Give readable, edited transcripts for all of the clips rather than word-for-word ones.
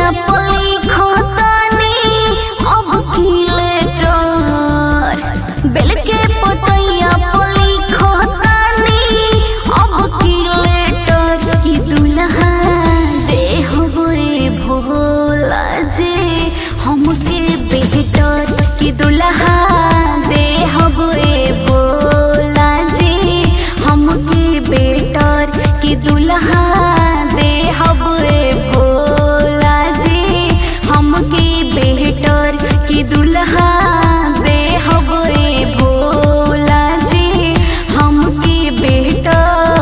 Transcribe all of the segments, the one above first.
पली खतानी अब की लेटर बेल के पतैया पली खतानी अब की लेटर की दुल्हा दे होए भोला जे हमके बेहतर की दुल्हा दे होए भोला जे हमके बेटर की दुल्हा दे होए भोला जे हमके बेहतर की दुल्हा दे होए भोला जे हमके बेहतर।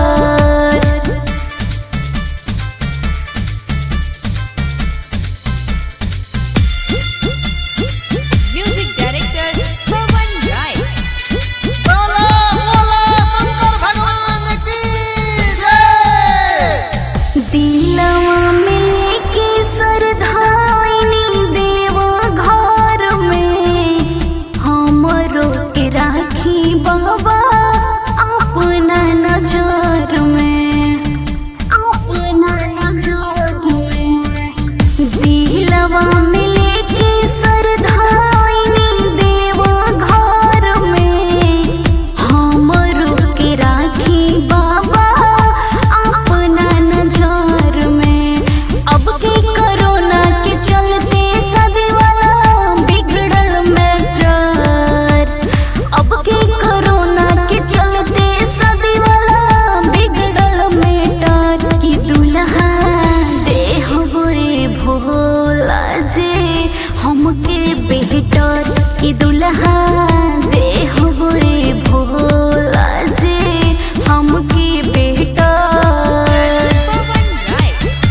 Music director Pawan Rai. बोला बोला शंकर भगवान की जय। दिलवा में लेके सरधाइनी देव घर में हमरो के राखी बाबा अपना नजर में अपना नजर में। दिलवा में लेके सरधाइनी देव घर में हमरो के राखी बाबा अपना नजर में। अब के कोरोना के चलते सदी वाला बिगड़ल मैटर अब के कोरोना के चलते सदी वाला बिगड़ल मैटर की दुल्हा दे होए भोला जे हमके बेहतर की दुल्हा दे होए भोला जे हमके बेहतर। पवन राय।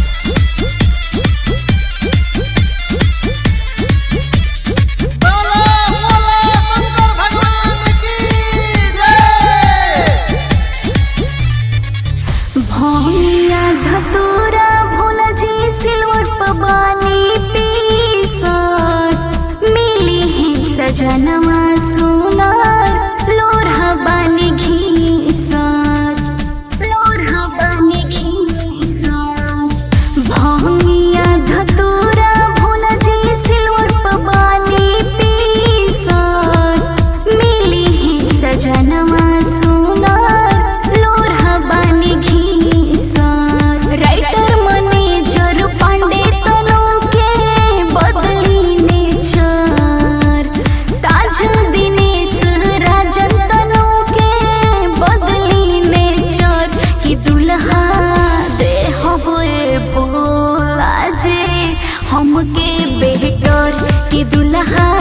बोला बोला शंकर भगवान की जय। भौनिया धतूरा भोला जी सिलवट पबानी पीसत मिली है सजनवा सुनार लोरहा बानी घीसत लोरहा बानी घीसत। भौनिया धतूरा भोला जी सिलवट पबानी पीसत मिली है सजनवा सुनार लोरहा बानी घीसत। राइटर मैनेजर पांडे तनो के बदली नेचर ताज दिनेश राजन तनो के बदली नेचर की दुल्हा दे होए भोला जे हमके बेहतर की दुल्हा